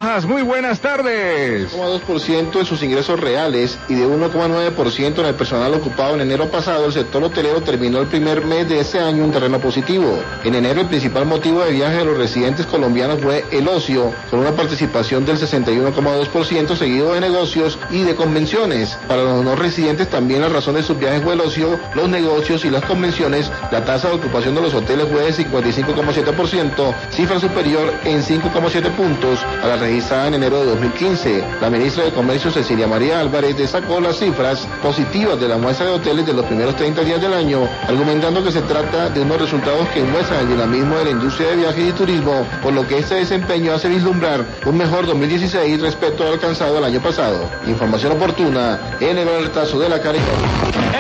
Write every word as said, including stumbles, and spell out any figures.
Muy buenas tardes. uno coma dos por ciento de sus ingresos reales y de uno coma nueve por ciento en el personal ocupado en enero pasado, el sector hotelero terminó el primer mes de ese año en terreno positivo. En enero el principal motivo de viaje de los residentes colombianos fue el ocio, con una participación del sesenta y uno coma dos por ciento, seguido de negocios y de convenciones. Para los no residentes también la razón de sus viajes fue el ocio, los negocios y las convenciones. La tasa de ocupación de los hoteles fue de cincuenta y cinco coma siete por ciento, cifra superior en cinco coma siete puntos a la registrada en enero de dos mil quince. La ministra de Comercio, Cecilia María Álvarez, destacó las cifras positivas de la muestra de hoteles de los primeros treinta días del año, argumentando que se trata de unos resultados que muestran el dinamismo de la industria de viajes y turismo, por lo que este desempeño hace vislumbrar un mejor dos mil dieciséis respecto al alcanzado el año pasado. Información oportuna en el alertazo de la Caribe.